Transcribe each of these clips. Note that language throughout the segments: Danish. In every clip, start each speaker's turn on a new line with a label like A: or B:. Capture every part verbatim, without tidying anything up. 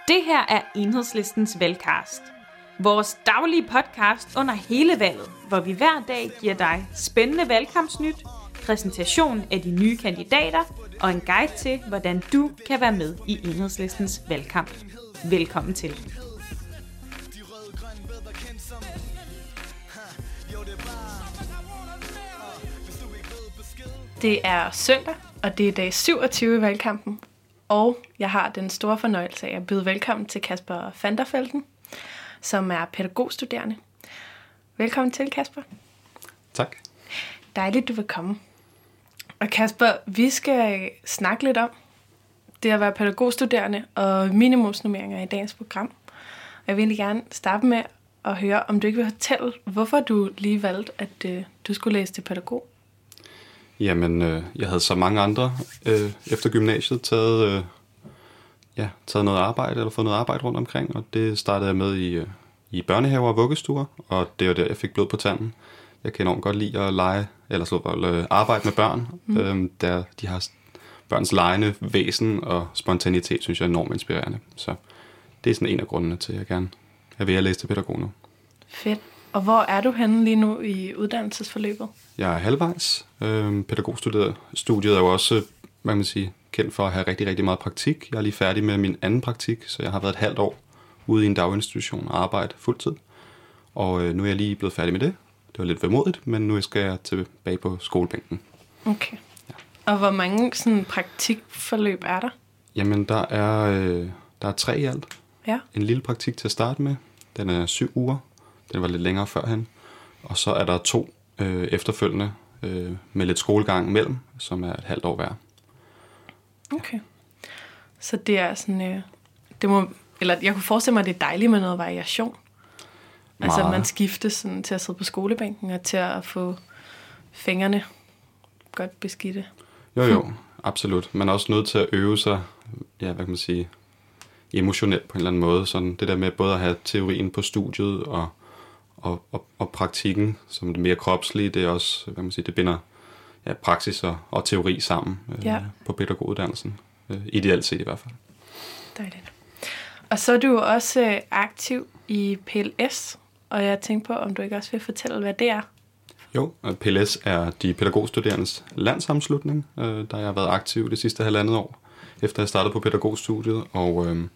A: Det her er Enhedslistens valgcast. Vores daglige podcast under hele valget, hvor vi hver dag giver dig spændende valgkampsnyt, præsentation af de nye kandidater og en guide til, hvordan du kan være med i Enhedslistens valgkamp. Velkommen til.
B: Det er søndag, og det er dag syvogtyve i valgkampen. Og jeg har den store fornøjelse af at byde velkommen til Kasper van der Velden, som er pædagogstuderende. Velkommen til, Kasper.
C: Tak.
B: Dejligt, du vil komme. Og Kasper, vi skal snakke lidt om det at være pædagogstuderende og minimumsnormeringer i dagens program. Og jeg vil egentlig gerne starte med at høre, om du ikke vil fortælle, hvorfor du lige valgte, at øh, du skulle læse til pædagog.
C: Jamen, øh, jeg havde så mange andre øh, efter gymnasiet taget, øh, ja, taget noget arbejde, eller fået noget arbejde rundt omkring, og det startede jeg med i, øh, i børnehaver og vuggestuer, og det var der, jeg fik blod på tanden. Jeg kan enormt godt lide at lege, eller så øh, arbejde med børn, mm. øh, der de har børns legende væsen og spontanitet, synes jeg er enormt inspirerende. Så det er sådan en af grundene til, at jeg gerne er ved at læse til pædagog nu.
B: Fedt. Og hvor er du henne lige nu i uddannelsesforløbet?
C: Jeg er halvvejs. Øhm, pædagogstudiet er jo også, hvad man sige, kendt for at have rigtig, rigtig meget praktik. Jeg er lige færdig med min anden praktik, så jeg har været et halvt år ude i en daginstitution og arbejde fuldtid. Og øh, nu er jeg lige blevet færdig med det. Det var lidt vemodigt, men nu skal jeg tilbage på skolebænken.
B: Okay. Ja. Og hvor mange sådan, praktikforløb er der?
C: Jamen, der er, øh, der er tre i alt.
B: Ja. En
C: lille praktik til at starte med. Den er syv uger. Den var lidt længere førhen. Og så er der to øh, efterfølgende øh, med lidt skolegang mellem, som er et halvt år hver.
B: Okay. Så det er sådan, øh, det må, eller jeg kunne forestille mig, at det er dejligt med noget variation. Meget. Altså man skifter sådan, til at sidde på skolebænken og til at få fingrene godt beskidte.
C: Jo jo, absolut. Man er også nødt til at øve sig, ja, hvad kan man sige, emotionelt på en eller anden måde. Sådan det der med både at have teorien på studiet og Og, og, og praktikken, som det mere kropslige, det er også, hvad man siger, det binder ja, praksis og, og teori sammen øh, ja. på pædagoguddannelsen. Øh, ideelt set i hvert fald.
B: Dejligt. Og så er du også øh, aktiv i P L S, og jeg tænkte på, om du ikke også vil fortælle, hvad det er?
C: Jo, P L S er de pædagogstuderendes landssammenslutning, øh, der jeg har været aktiv det sidste halvandet år, efter jeg startede på pædagogstudiet, og øh,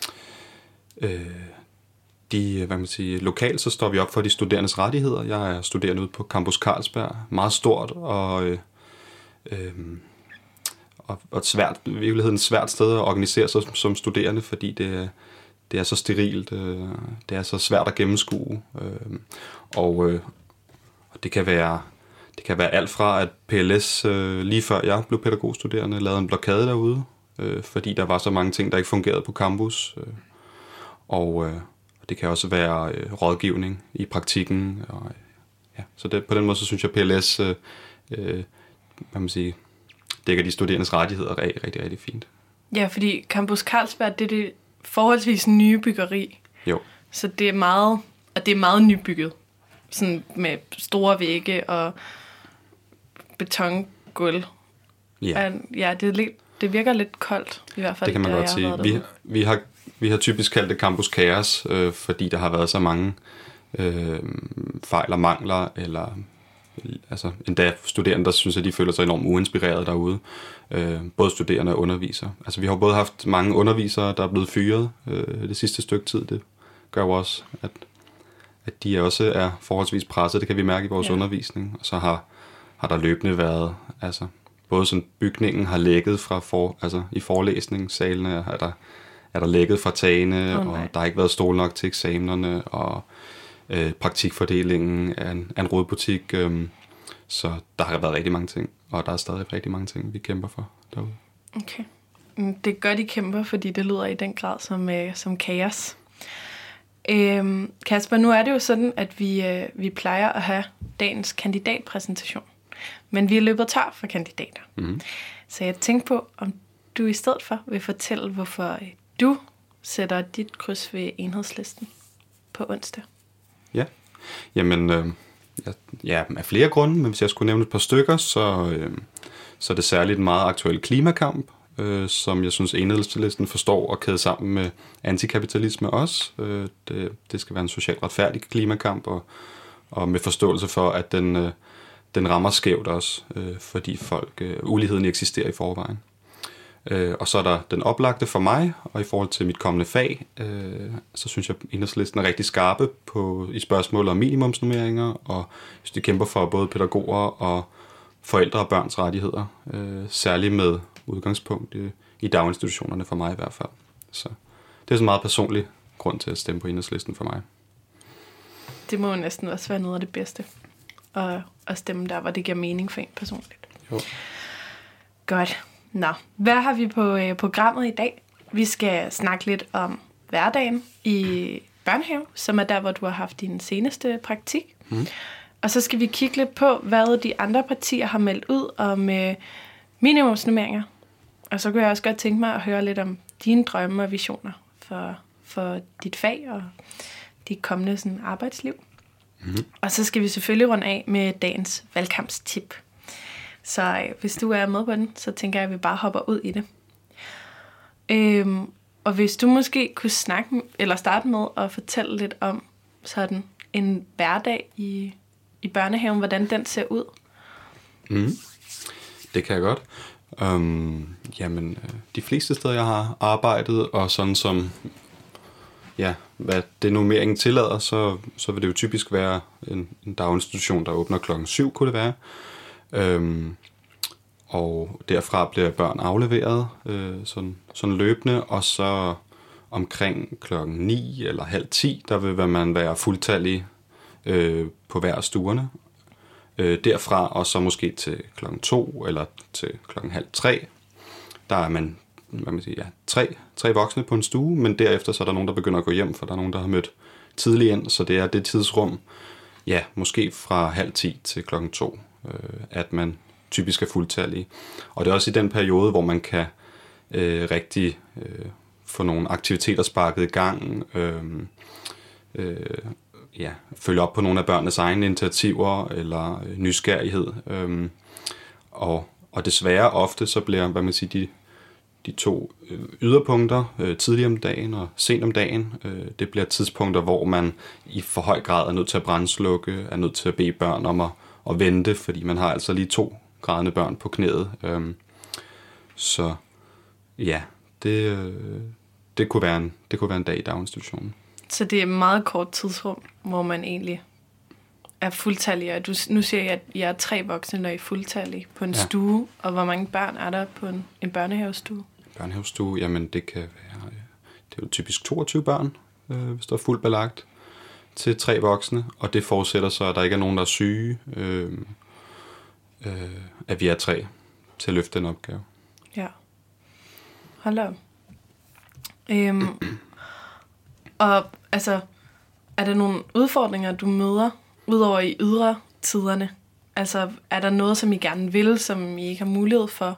C: øh, De, hvad man siger, lokalt så står vi op for de studerendes rettigheder. Jeg er studerende ude på Campus Carlsberg, meget stort og, øh, øh, og, og et svært, i virkeligheden et svært sted at organisere sig som, som studerende, fordi det, det er så sterilt, øh, det er så svært at gennemskue, øh, og, øh, og det kan være det kan være alt fra at P L S øh, lige før jeg blev pædagogstuderende lavede en blokade derude, øh, fordi der var så mange ting der ikke fungerede på campus, øh, og øh, det kan også være øh, rådgivning i praktikken. Og, ja. Så det, på den måde, så synes jeg, at P L S øh, øh, hvad man siger, dækker de studerendes rettigheder rigtig, rigtig, rigtig fint.
B: Ja, fordi Campus Carlsberg, det er det forholdsvis nye byggeri.
C: Jo.
B: Så det er meget, og det er meget nybygget. Sådan med store vægge og betongulv.
C: Ja.
B: Og, ja, det, er lidt, det virker lidt koldt, i hvert fald.
C: Det kan man
B: der,
C: godt sige. Vi, vi har Vi har typisk kaldt det Campus Kaos, øh, fordi der har været så mange øh, fejl og mangler, eller altså, endda studerende, der synes, at de føler sig enormt uinspireret derude. Øh, både studerende og undervisere. Altså, vi har både haft mange undervisere, der er blevet fyret øh, det sidste stykke tid. Det gør jo også, at, at de også er forholdsvis presset. Det kan vi mærke i vores ja. undervisning. Og så har, har der løbende været, altså, både sådan bygningen har lækket fra for, altså, i forelæsningssalene, er der er der lækket fra tagene, oh, og der har ikke været stol nok til eksamenerne, og øh, praktikfordelingen er en, er en rodbutik. Øh, så der har været rigtig mange ting, og der er stadig rigtig mange ting, vi kæmper for derude.
B: Okay. Det er godt, I kæmper, fordi det lyder i den grad som, øh, som kaos. Øhm, Kasper, nu er det jo sådan, at vi, øh, vi plejer at have dagens kandidatpræsentation, men vi er løbet tør for kandidater. Mm-hmm. Så jeg tænkte på, om du i stedet for vil fortælle, hvorfor du sætter dit kryds ved Enhedslisten på onsdag.
C: Ja, jamen, øh, ja, af flere grunde, men hvis jeg skulle nævne et par stykker, så, øh, så er det særligt en meget aktuel klimakamp øh, som jeg synes Enhedslisten forstår at kæde sammen med antikapitalisme også. Øh, det, det skal være en socialt retfærdig klimakamp, og, og med forståelse for, at den, øh, den rammer skævt også, øh, fordi folk, øh, uligheden eksisterer i forvejen. Øh, og så er der den oplagte for mig, og i forhold til mit kommende fag, øh, så synes jeg, at Enhedslisten er rigtig skarpe på, i spørgsmålet om minimumsnormeringer, og de kæmper for både pædagoger og forældre og børns rettigheder, øh, særligt med udgangspunkt i, i daginstitutionerne for mig i hvert fald. Så det er sådan en meget personlig grund til at stemme på Enhedslisten for mig.
B: Det må jo næsten også være noget af det bedste, at, at stemme der, hvor det giver mening for en personligt.
C: Jo.
B: Godt. Nå, hvad har vi på øh, programmet i dag? Vi skal snakke lidt om hverdagen i børnehave, som er der, hvor du har haft din seneste praktik. Mm. Og så skal vi kigge lidt på, hvad de andre partier har meldt ud om øh, minimumsnormeringer. Og så kunne jeg også godt tænke mig at høre lidt om dine drømme og visioner for, for dit fag og dit kommende sådan, arbejdsliv. Mm. Og så skal vi selvfølgelig runde af med dagens valgkampstip. Så øh, hvis du er med på den, så tænker jeg, at vi bare hopper ud i det. Øhm, og hvis du måske kunne snakke, eller starte med at fortælle lidt om sådan en hverdag i, i børnehaven, hvordan den ser ud.
C: Mm. Det kan jeg godt. Um, jamen, de fleste steder, jeg har arbejdet, og sådan som, ja, hvad det nummeringen tillader, så, så vil det jo typisk være en, en daginstitution, der åbner klokken syv, kunne det være. Øhm, og derfra bliver børn afleveret øh, sådan, sådan løbende, og så omkring klokken ni eller halv ti, der vil man være fuldtallig øh, på hver af stuerne. Øh, derfra og så måske til klokken to eller til klokken halv tre, der er man, hvad man siger, ja, tre, tre voksne på en stue, men derefter så er der nogen, der begynder at gå hjem, for der er nogen, der har mødt tidligt ind, så det er det tidsrum, ja, måske fra halv ti til klokken to, at man typisk er fuldtallig. Og det er også i den periode, hvor man kan øh, rigtig øh, få nogle aktiviteter sparket i gang, øh, øh, ja, følge op på nogle af børnenes egne initiativer eller øh, nysgerrighed. Øh, og, og desværre ofte så bliver, hvad man siger, de, de to øh, yderpunkter, øh, tidlig om dagen og sent om dagen, øh, det bliver tidspunkter, hvor man i for høj grad er nødt til at brændslukke, er nødt til at bede børn om at og vente, fordi man har altså lige to grædende børn på knæet. Øhm, så ja, det, det, kunne være en, det kunne være en dag i daginstitutionen.
B: Så det er et meget kort tidsrum, hvor man egentlig er fuldtallig. Og du, nu siger jeg, at jeg er tre voksne, når I er fuldtallige på en ja. stue. Og hvor mange børn er der på en, en børnehavestue?
C: Børnehavestue, jamen det kan være, det er jo typisk toogtyve børn, øh, hvis der er fuldt belagt, til tre voksne, og det forudsætter så, at der ikke er nogen, der er syge, øh, øh, at vi er tre til at løfte den opgave.
B: Ja. Hold op. Øhm, og altså, er der nogle udfordringer, du møder, udover i ydre tiderne? Altså, er der noget, som I gerne vil, som I ikke har mulighed for?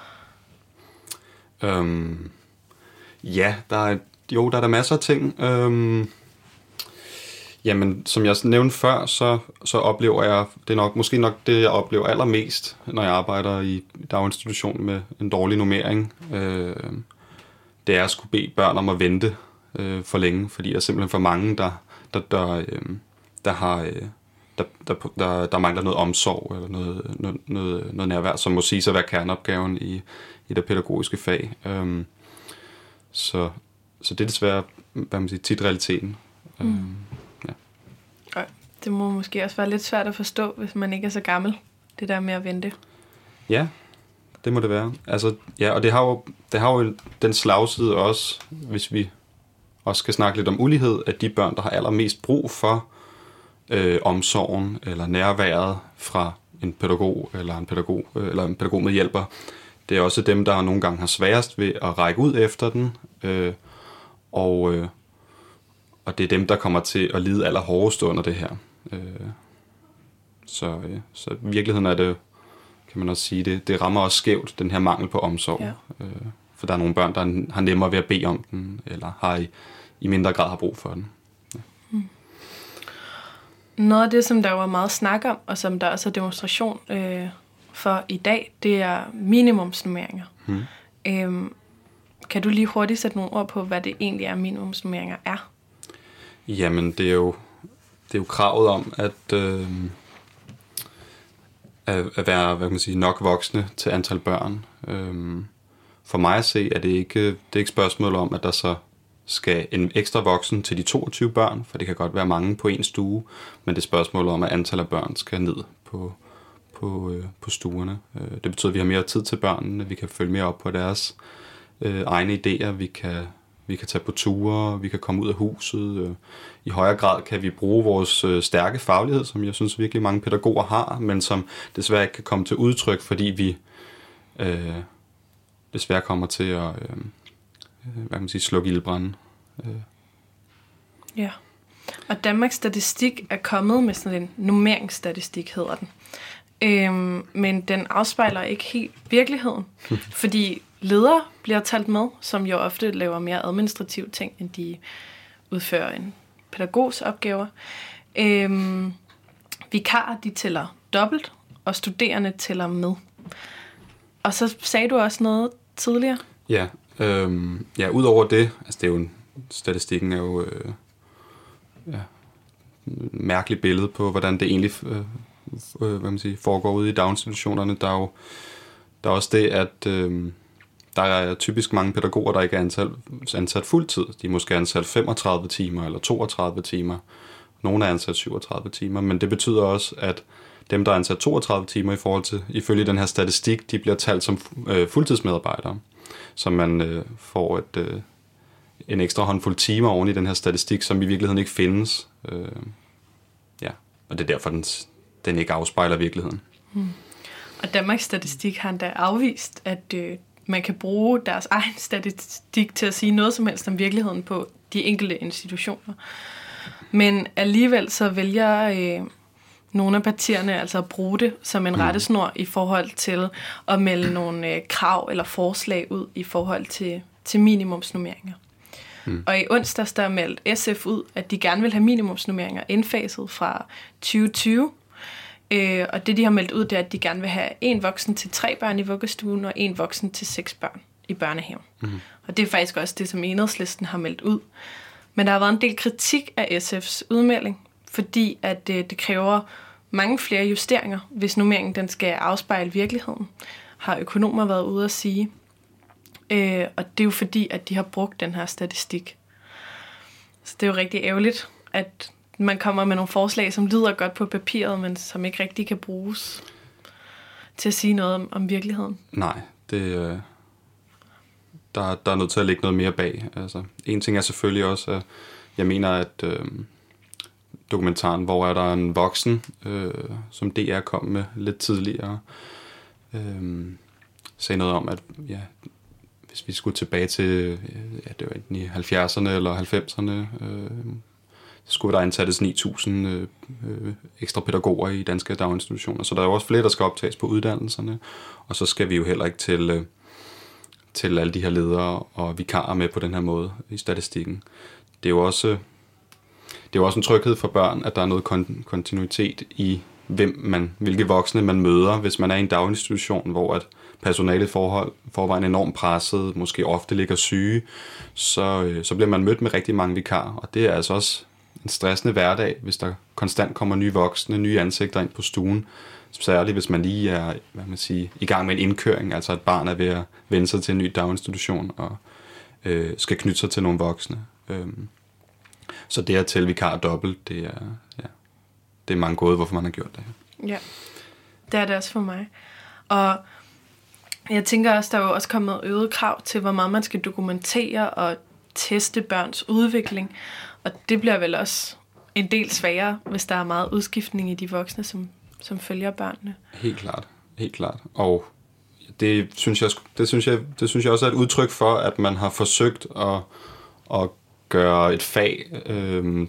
C: Øhm, ja, der er, jo, der er der masser af ting. Øhm, Jamen, som jeg nævnte før, så, så oplever jeg, det er nok, måske nok det, jeg oplever allermest, når jeg arbejder i daginstitution med en dårlig normering. Øh, det er at skulle bede børn om at vente øh, for længe, fordi der er simpelthen for mange, der, der, der, øh, der, har, øh, der, der, der, der mangler noget omsorg eller noget, noget, noget, noget nærvær, som må sige at være kerneopgaven i, i det pædagogiske fag. Øh, så, så det er desværre, hvad man siger, tit realiteten. Mm. Øh,
B: Det må måske også være lidt svært at forstå, hvis man ikke er så gammel, det der med at vente.
C: Ja, det må det være. Altså, ja, og det har jo, det har jo den slagside også, hvis vi også skal snakke lidt om ulighed, at de børn, der har allermest brug for øh, omsorgen eller nærværet fra en pædagog eller en pædagog eller en pædagog med hjælper, det er også dem, der nogle gange har sværest ved at række ud efter den, øh, og øh, og det er dem, der kommer til at lide allerhårdest under det her. Øh, så, øh, så i virkeligheden er det, kan man også sige, det, det rammer også skævt, den her mangel på omsorg. Ja. Øh, for der er nogle børn, der har nemmere ved at bede om den, eller har i, i mindre grad har brug for den. Ja.
B: Hmm. Noget af det, som der var meget snak om, og som der også er demonstration øh, for i dag, det er minimumsnormeringer. Hmm. Øhm, kan du lige hurtigt sætte nogle ord på, hvad det egentlig er, minimumsnormeringer er?
C: Jamen, det er jo, det er jo kravet om, at, øh, at, at være hvad kan man sige, nok voksne til antal børn. Øh, for mig at se, er det ikke, det er ikke spørgsmål om, at der så skal en ekstra voksen til de toogtyve børn, for det kan godt være mange på en stue, men det er spørgsmål om, at antallet af børn skal ned på, på, øh, på stuerne. Øh, det betyder, at vi har mere tid til børnene, vi kan følge mere op på deres øh, egne idéer, vi kan, vi kan tage på ture, vi kan komme ud af huset. Øh, I højere grad kan vi bruge vores øh, stærke faglighed, som jeg synes virkelig mange pædagoger har, men som desværre ikke kan komme til udtryk, fordi vi øh, desværre kommer til at øh, hvad kan man sige, slukke ildbranden. Øh.
B: Ja, og Danmarks Statistik er kommet med sådan en normeringsstatistik, hedder den. Øhm, men den afspejler ikke helt virkeligheden, fordi ledere bliver talt med, som jo ofte laver mere administrative ting, end de udfører en pædagogs opgaver. Øhm, vikarer, de tæller dobbelt, og studerende tæller med. Og så sagde du også noget tidligere.
C: Ja, øhm, ja, ud over det, altså det er jo en, statistikken er jo øh, ja, et mærkeligt billede på, hvordan det egentlig øh, øh, hvad man siger, foregår ude i daginstitutionerne. Der er jo der er også det, at øh, der er typisk mange pædagoger, der ikke er ansat, ansat fuldtid. De er måske ansat femogtredive timer eller toogtredive timer. Nogle er ansat syvogtredive timer, men det betyder også, at dem, der er ansat toogtredive timer i forhold til, ifølge den her statistik, de bliver talt som øh, fuldtidsmedarbejdere. Så man øh, får et, øh, en ekstra håndfuld timer oven i den her statistik, som i virkeligheden ikke findes. Øh, ja, og det er derfor, den, den ikke afspejler virkeligheden.
B: Hmm. Og Danmarks Statistik har endda afvist, at øh, man kan bruge deres egen statistik til at sige noget som helst om virkeligheden på de enkelte institutioner. Men alligevel så vælger øh, nogle af partierne altså at bruge det som en rettesnor i forhold til at melde nogle øh, krav eller forslag ud i forhold til, til minimumsnormeringer. Mm. Og i onsdags der meldte S F ud, at de gerne vil have minimumsnormeringer indfaset fra tyve tyve. Øh, og det, de har meldt ud, det er, at de gerne vil have en voksen til tre børn i vuggestuen og en voksen til seks børn i børnehaven. Mm. Og det er faktisk også det, som Enhedslisten har meldt ud. Men der har været en del kritik af S F's udmelding, fordi at øh, det kræver mange flere justeringer, hvis normeringen den skal afspejle virkeligheden, har økonomer været ude at sige. Øh, og det er jo fordi, at de har brugt den her statistik. Så det er jo rigtig ærgerligt, at man kommer med nogle forslag, som lyder godt på papiret, men som ikke rigtig kan bruges til at sige noget om, om virkeligheden.
C: Nej, det, øh, der, der er nødt til at lægge noget mere bag. Altså, en ting er selvfølgelig også, at jeg mener, at øh, dokumentaren, hvor er der en voksen, øh, som D R kom med lidt tidligere, øh, sagde noget om, at ja, hvis vi skulle tilbage til ja, det var enten i halvfjerdserne eller halvfemserne, øh, så skulle der ansættes ni tusind øh, øh, ekstra pædagoger i danske daginstitutioner. Så der er jo også flere, der skal optages på uddannelserne, og så skal vi jo heller ikke til, øh, til alle de her ledere og vikarer med på den her måde i statistikken. Det er jo også, det er jo også en tryghed for børn, at der er noget kon- kontinuitet i, hvem man, hvilke voksne man møder, hvis man er i en daginstitution, hvor at personalet forhold forvejen enormt presset, måske ofte ligger syge, så, øh, så bliver man mødt med rigtig mange vikarer, og det er altså også en stressende hverdag, hvis der konstant kommer nye voksne, nye ansigter ind på stuen, særligt hvis man lige er hvad man siger, i gang med en indkøring, altså et barn er ved at vende sig til en ny daginstitution og øh, skal knytte sig til nogle voksne. Øhm, så det at tælle vikar dobbelt, det er, ja, det er mange gåder, hvorfor man har gjort det.
B: Ja, det er det også for mig. Og jeg tænker også, der er jo også kommet øget krav til, hvor meget man skal dokumentere og teste børns udvikling. Og det bliver vel også en del sværere, hvis der er meget udskiftning i de voksne, som, som følger børnene.
C: Helt klart, helt klart. Og det synes jeg, det synes jeg, det synes jeg også er et udtryk for, at man har forsøgt at, at gøre et fag, øh,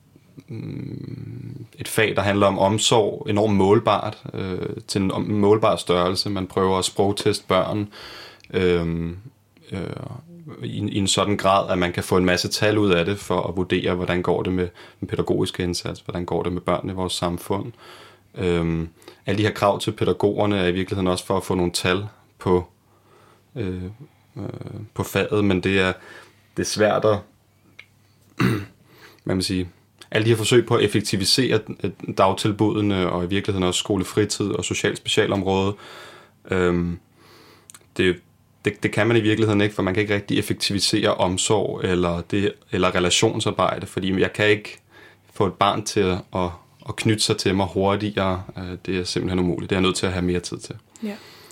C: et fag, der handler om omsorg, enormt målbart, øh, til en målbar størrelse. Man prøver at sprogteste børn, øh, øh, I, i en sådan grad, at man kan få en masse tal ud af det, for at vurdere, hvordan går det med den pædagogiske indsats, hvordan går det med børnene i vores samfund. Øhm, alle de her krav til pædagogerne er i virkeligheden også for at få nogle tal på, øh, øh, på faget, men det er, det er svært at, hvad man siger, alle de her forsøg på at effektivisere dagtilbudene, og i virkeligheden også skolefritid og social specialområde, øh, det, det, det kan man i virkeligheden ikke, for man kan ikke rigtig effektivisere omsorg eller, det, eller relationsarbejde, fordi jeg kan ikke få et barn til at, at, at knytte sig til mig hurtigere. Det er simpelthen umuligt. Det er jeg nødt til at have mere tid til.
B: Ja.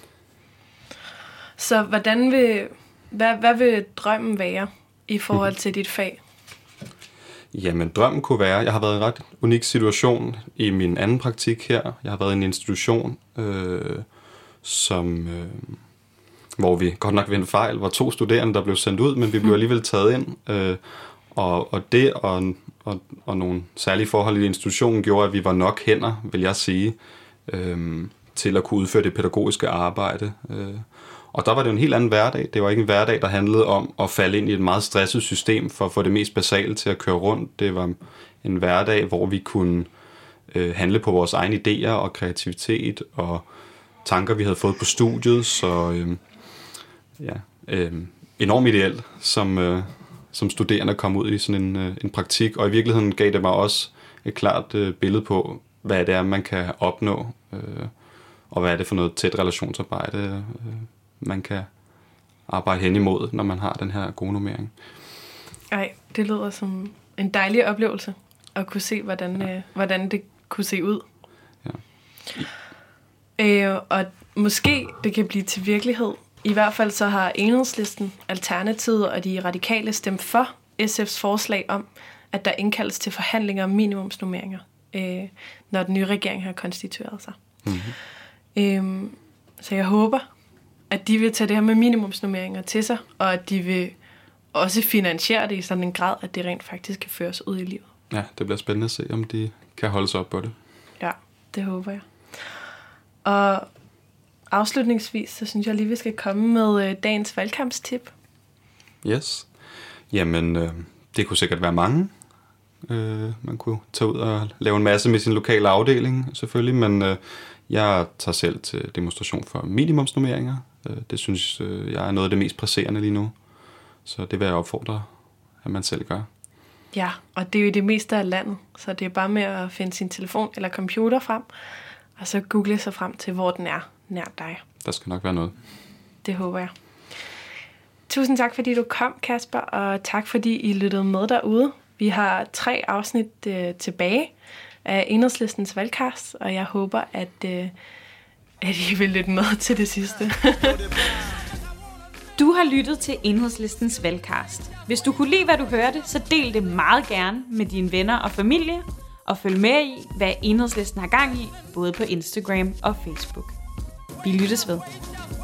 B: Så hvordan vil, hvad, hvad vil drømmen være i forhold til dit fag?
C: Jamen, drømmen kunne være, jeg har været i en ret unik situation i min anden praktik her. Jeg har været i en institution, øh, som, øh, hvor vi godt nok ved en fejl var to studerende, der blev sendt ud, men vi blev alligevel taget ind. Øh, og, og det og, og, og nogle særlige forhold i institutionen gjorde, at vi var nok hænder, vil jeg sige, øh, til at kunne udføre det pædagogiske arbejde. Øh, Og der var det en helt anden hverdag. Det var ikke en hverdag, der handlede om at falde ind i et meget stresset system for at få det mest basale til at køre rundt. Det var en hverdag, hvor vi kunne øh, handle på vores egne idéer og kreativitet og tanker, vi havde fået på studiet. Så øh, ja, øh, enormt ideelt, som, øh, som studerende kom ud i sådan en, øh, en praktik. Og i virkeligheden gav det mig også et klart øh, billede på, hvad det er, man kan opnå, øh, og hvad er det for noget tæt relationsarbejde, øh, man kan arbejde hen imod, når man har den her gode normering.
B: Ej, det lyder som en dejlig oplevelse at kunne se, hvordan, ja. øh, hvordan det kunne se ud.
C: Ja.
B: Øh, og måske det kan blive til virkelighed. I hvert fald så har Enhedslisten, Alternativet og de radikale stemt for S F's forslag om, at der indkaldes til forhandlinger om minimumsnormeringer, øh, når den nye regering har konstitueret sig. Mm-hmm. Øh, så jeg håber, at de vil tage det her med minimumsnormeringer til sig, og at de vil også finansiere det i sådan en grad, at det rent faktisk kan føres ud i livet.
C: Ja, det bliver spændende at se, om de kan holde sig op på det.
B: Ja, det håber jeg. Og afslutningsvis, så synes jeg lige, vi skal komme med øh, dagens valgkampstip.
C: Yes. Jamen, øh, det kunne sikkert være mange. Øh, man kunne tage ud og lave en masse med sin lokale afdeling, selvfølgelig, men øh, jeg tager selv til demonstration for minimumsnormeringer. Det synes jeg er noget af det mest presserende lige nu. Så det vil jeg opfordre, at man selv gør.
B: Ja, og det er jo i det meste af landet. Så det er bare med at finde sin telefon eller computer frem, og så google sig frem til, hvor den er nær dig.
C: Der skal nok være noget.
B: Det håber jeg. Tusind tak, fordi du kom, Kasper, og tak, fordi I lyttede med derude. Vi har tre afsnit øh, tilbage af Enhedslistens valgkast, og jeg håber, at, øh, at I vil lytte med til det sidste.
A: Du har lyttet til Enhedslistens valgkast. Hvis du kunne lide, hvad du hørte, så del det meget gerne med dine venner og familie, og følg med i, hvad Enhedslisten har gang i, både på Instagram og Facebook. Vi lyttes ved.